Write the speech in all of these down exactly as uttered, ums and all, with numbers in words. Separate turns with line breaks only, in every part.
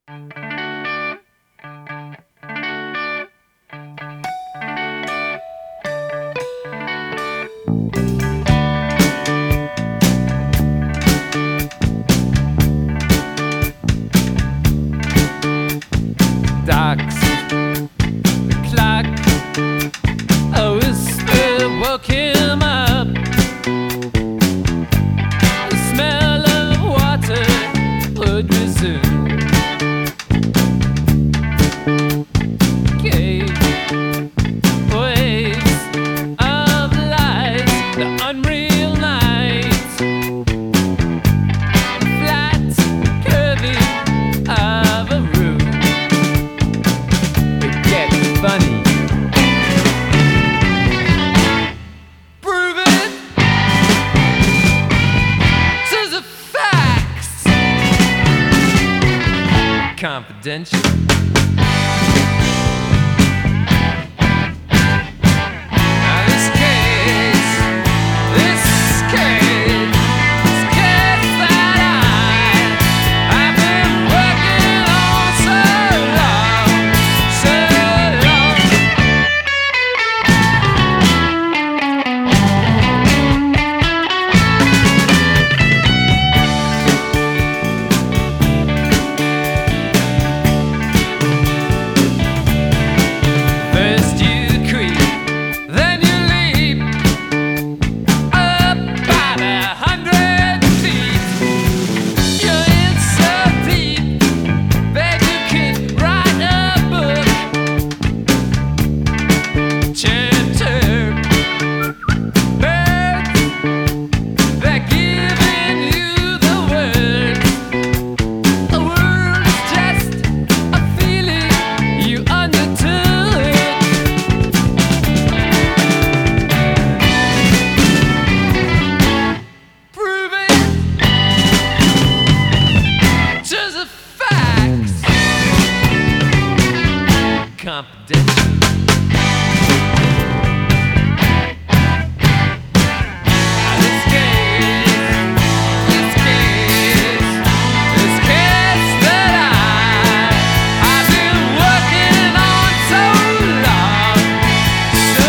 Ducks, the clock, a whisper woke him up. The smell of water would resume. Cave, waves of light, the unreal night, the flat curving of a room. It gets funny. Prove it to the facts. Confidential. Now this case, this case, this case that I, I've been working on so long, so long. First you creep, then you leap up about a hundred feet. You're in so deep that you could write a book. Chirp, birds, they're giving you the word. A word is just a feeling you understood. Prove it to the facts. Confidential. This case, this case, this case that I, I've been working on so long, so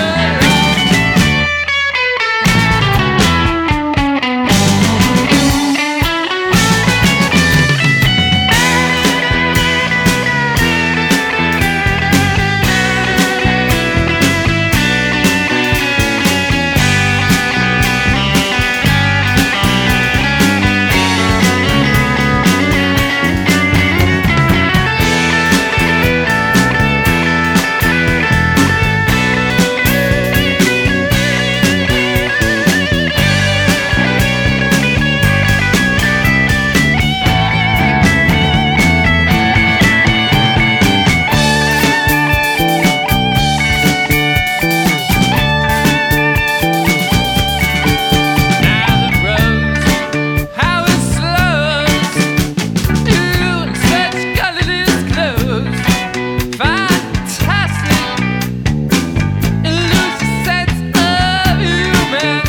now the rose, how it slows, doing such colorless clothes. Fantastic, elusive sense of human.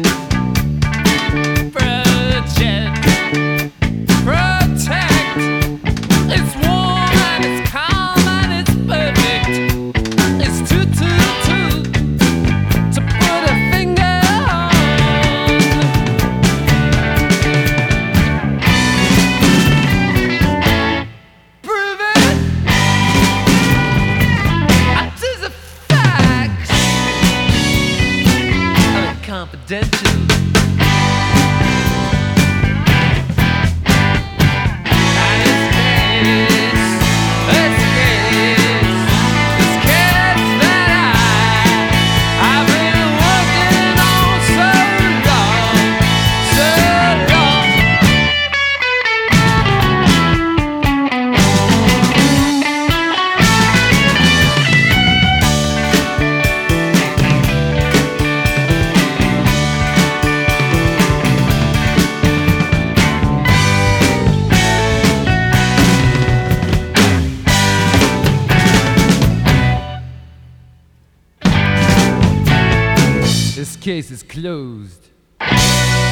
Project, protect. It's warm and it's calm and it's perfect. It's too, too, too to put a finger on. Prove it to the facts. Confidential. This case, this case, this case that I, I've been working on so long, so long. This case is closed.